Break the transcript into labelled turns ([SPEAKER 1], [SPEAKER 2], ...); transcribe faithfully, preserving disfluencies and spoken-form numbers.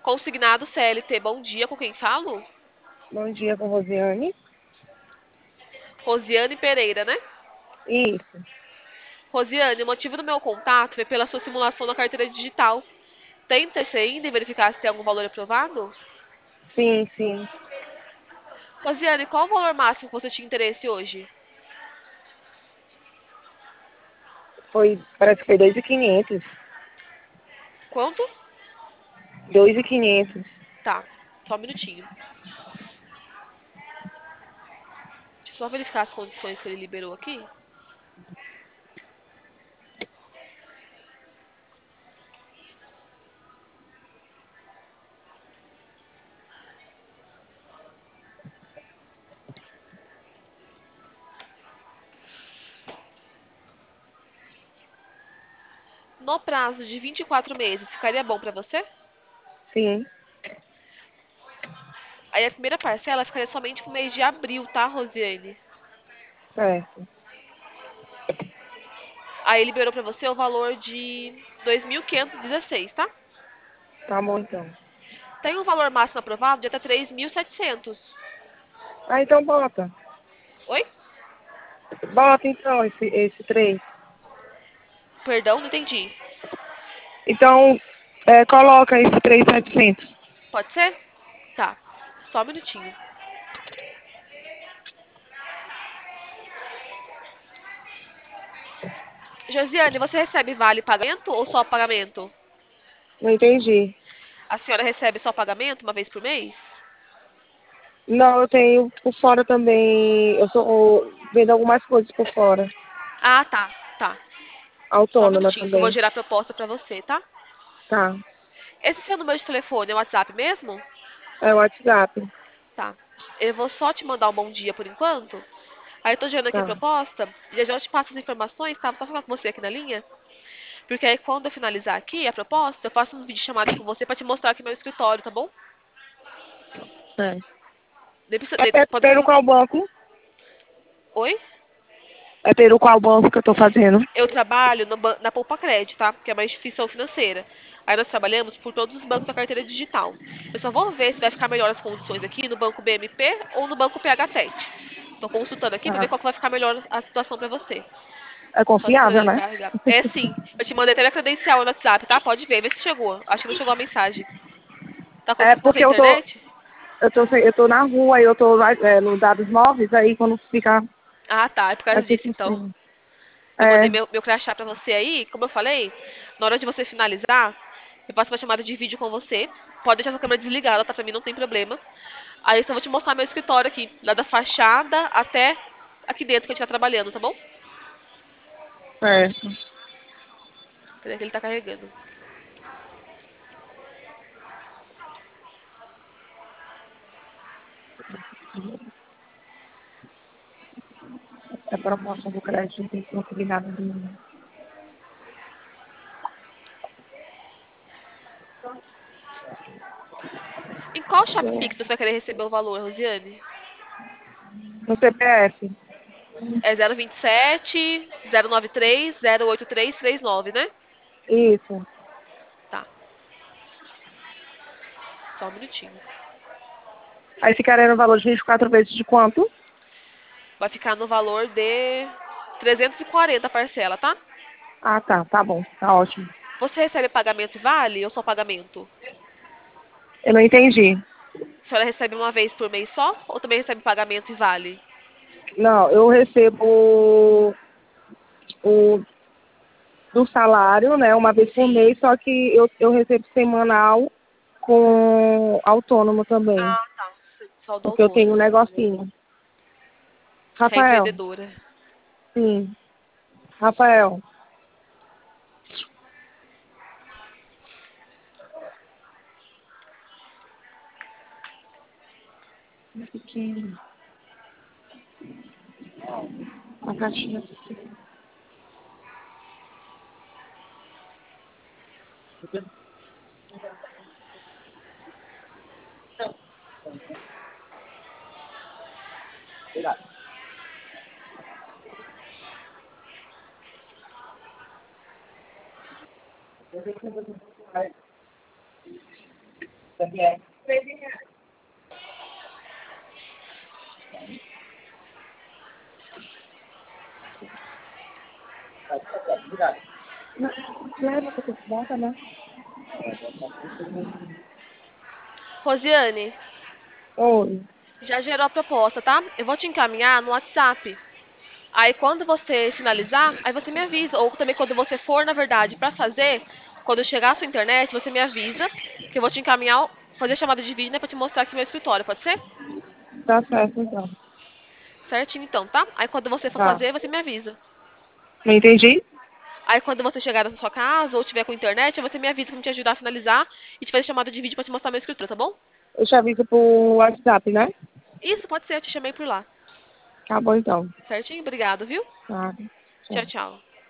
[SPEAKER 1] Consignado C L T, bom dia, com quem falo?
[SPEAKER 2] Bom dia, com Rosiane.
[SPEAKER 1] Rosiane Pereira, né?
[SPEAKER 2] Isso.
[SPEAKER 1] Rosiane, o motivo do meu contato foi pela sua simulação na carteira digital. Tem interesse ainda em verificar se tem algum valor aprovado?
[SPEAKER 2] Sim, sim.
[SPEAKER 1] Rosiane, qual o valor máximo que você tinha interesse hoje?
[SPEAKER 2] Foi, parece que foi dois mil e quinhentos.
[SPEAKER 1] Quanto?
[SPEAKER 2] dois mil e quinhentos.
[SPEAKER 1] Tá, só um minutinho. Deixa eu só verificar as condições que ele liberou aqui. No prazo de vinte e quatro meses, ficaria bom pra você?
[SPEAKER 2] Sim,
[SPEAKER 1] Aí a primeira parcela ficaria somente pro mês de abril, tá, Rosiane?
[SPEAKER 2] certo.
[SPEAKER 1] Aí liberou pra você o valor de dois mil quinhentos e dezesseis, tá?
[SPEAKER 2] Tá bom, então.
[SPEAKER 1] Tem um valor máximo aprovado de até três mil e setecentos.
[SPEAKER 2] Ah, então bota.
[SPEAKER 1] Oi?
[SPEAKER 2] Bota, então, esse, esse três.
[SPEAKER 1] Perdão, não entendi.
[SPEAKER 2] Então, é, coloca esse três mil e setecentos.
[SPEAKER 1] Pode ser? Tá. Só um minutinho. Josiane, você recebe vale pagamento ou só pagamento?
[SPEAKER 2] Não entendi.
[SPEAKER 1] A senhora recebe só pagamento uma vez por mês?
[SPEAKER 2] Não, eu tenho por fora também. Eu tô vendo algumas coisas por fora.
[SPEAKER 1] Ah, tá. Tá. Só um
[SPEAKER 2] Autônoma
[SPEAKER 1] minutinho que eu vou
[SPEAKER 2] também.
[SPEAKER 1] gerar a proposta pra você, tá?
[SPEAKER 2] Tá.
[SPEAKER 1] Esse seu número de telefone é o WhatsApp mesmo?
[SPEAKER 2] É o WhatsApp.
[SPEAKER 1] Tá. Eu vou só te mandar um bom dia por enquanto. Aí eu tô gerando aqui a
[SPEAKER 2] Tá.
[SPEAKER 1] proposta e já já eu te passo as informações, tá? Vou só falar com você aqui na linha. Porque aí quando eu finalizar aqui a proposta, eu faço um vídeo chamada com você pra te mostrar aqui meu escritório, tá bom?
[SPEAKER 2] É.
[SPEAKER 1] Daí precisa-
[SPEAKER 2] É
[SPEAKER 1] daí
[SPEAKER 2] pe-
[SPEAKER 1] pode-
[SPEAKER 2] pelo qual banco?
[SPEAKER 1] Oi?
[SPEAKER 2] É pelo qual banco que eu tô fazendo?
[SPEAKER 1] Eu trabalho no ban- na Poupa Crédito, tá? Que é uma instituição financeira. Aí nós trabalhamos por todos os bancos da carteira digital. Eu só vou ver se vai ficar melhor as condições aqui no banco B M P ou no banco P H sete. Tô consultando aqui pra ver
[SPEAKER 2] Ah,
[SPEAKER 1] qual que vai ficar melhor a situação pra você.
[SPEAKER 2] é
[SPEAKER 1] Só esperando
[SPEAKER 2] confiável,
[SPEAKER 1] ele
[SPEAKER 2] né?
[SPEAKER 1] carregar. É sim. Eu te mandei até minha credencial no WhatsApp, tá? Pode ver, vê se chegou. Acho que não chegou a mensagem. Tá com
[SPEAKER 2] É
[SPEAKER 1] dificuldade com a
[SPEAKER 2] porque eu tô,
[SPEAKER 1] internet?
[SPEAKER 2] eu tô, sem- eu tô na rua e eu tô lá, é, nos dados móveis, aí quando fica
[SPEAKER 1] Ah, tá. É por causa
[SPEAKER 2] aqui
[SPEAKER 1] disso,
[SPEAKER 2] por
[SPEAKER 1] então.
[SPEAKER 2] cima.
[SPEAKER 1] Eu mandei
[SPEAKER 2] É,
[SPEAKER 1] meu, meu crachá pra você aí. Como eu falei, na hora de você finalizar, eu faço uma chamada de vídeo com você. Pode deixar sua câmera desligada, tá? Pra mim não tem problema. Aí eu só vou te mostrar meu escritório aqui. Lá da fachada até aqui dentro que a gente tá trabalhando, tá bom?
[SPEAKER 2] certo.
[SPEAKER 1] Peraí que ele tá carregando.
[SPEAKER 2] É proposta do crédito, não tem que conseguir nada de mim.
[SPEAKER 1] Em qual chave fixa você vai querer receber o valor, Rosiane?
[SPEAKER 2] No C P F.
[SPEAKER 1] É zero vinte e sete, zero nove três, zero oito três três nove, né?
[SPEAKER 2] Isso.
[SPEAKER 1] Tá, só um minutinho.
[SPEAKER 2] Aí ficaria no valor de vinte e quatro vezes de quanto?
[SPEAKER 1] Vai ficar no valor de trezentos e quarenta a parcela, tá?
[SPEAKER 2] Ah, tá, tá bom, tá ótimo.
[SPEAKER 1] Você recebe pagamento e vale ou só pagamento?
[SPEAKER 2] Eu não entendi.
[SPEAKER 1] A senhora recebe uma vez por mês só ou também recebe pagamento e vale?
[SPEAKER 2] Não, eu recebo o do salário, né, uma vez por
[SPEAKER 1] Sim.
[SPEAKER 2] mês, só que eu, eu recebo semanal com autônomo também,
[SPEAKER 1] Ah, tá. Só do
[SPEAKER 2] porque eu tenho um
[SPEAKER 1] autônomo.
[SPEAKER 2] negocinho.
[SPEAKER 1] Você é
[SPEAKER 2] Rafael,
[SPEAKER 1] empreendedora.
[SPEAKER 2] sim, Rafael, pequeno, uma caixinha pequena. Leva pra você, bota, né?
[SPEAKER 1] Rosiane,
[SPEAKER 2] Oi.
[SPEAKER 1] já gerou a proposta, tá? Eu vou te encaminhar no WhatsApp. Aí quando você finalizar, aí você me avisa. Ou também quando você for, na verdade, pra fazer, quando chegar a sua internet, você me avisa, que eu vou te encaminhar, fazer chamada de vídeo, né, pra te mostrar aqui meu escritório, pode ser?
[SPEAKER 2] Tá certo, então.
[SPEAKER 1] Certinho então, tá? Aí quando você for
[SPEAKER 2] Tá.
[SPEAKER 1] fazer, você me avisa.
[SPEAKER 2] Não entendi?
[SPEAKER 1] Aí quando você chegar na sua casa ou tiver com internet, aí você me avisa pra me te ajudar a finalizar e te fazer chamada de vídeo pra te mostrar meu escritório, tá bom?
[SPEAKER 2] Eu te aviso por WhatsApp, né?
[SPEAKER 1] Isso, pode ser, eu te chamei por lá.
[SPEAKER 2] Tá bom, então.
[SPEAKER 1] Certinho? Obrigado, viu?
[SPEAKER 2] Tá.
[SPEAKER 1] Tchau,
[SPEAKER 2] Tchau.
[SPEAKER 1] tchau.